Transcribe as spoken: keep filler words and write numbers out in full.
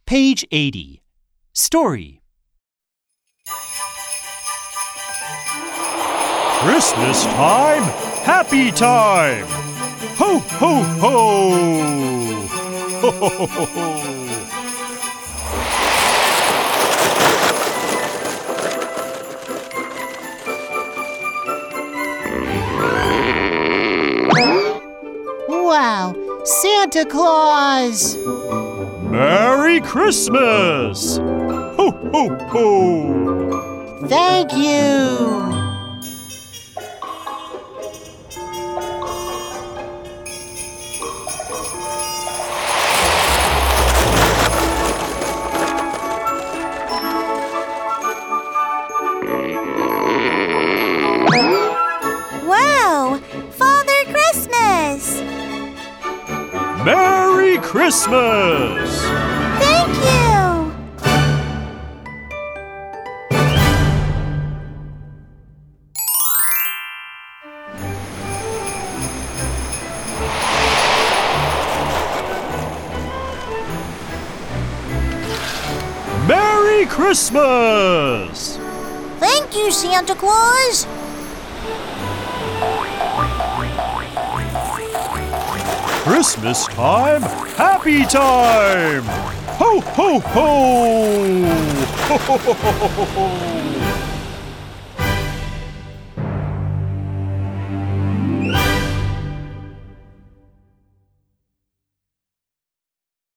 Page eighty. Story. Christmas time, happy time! Ho, ho, ho! Ho, ho, ho, ho, ho! Wow! Santa Claus! Merry Christmas! Ho, ho, ho! Thank you! Wow! Father Christmas! Merry Christmas! Thank you! Merry Christmas! Thank you, Santa Claus! Christmas time, happy time! Ho, ho, ho! Ho, ho, ho, ho, ho, ho!